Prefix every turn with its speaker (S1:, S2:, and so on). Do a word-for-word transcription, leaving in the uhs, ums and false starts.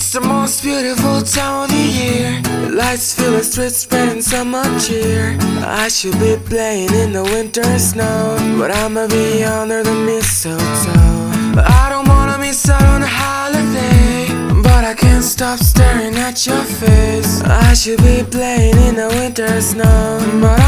S1: It's the most beautiful time of the year. The lights fill the streets, spreading summer cheer. I should be playing in the winter snow, but I'ma be under the mistletoe. I don't wanna miss out on the holiday, but I can't stop staring at your face. I should be playing in the winter snow, but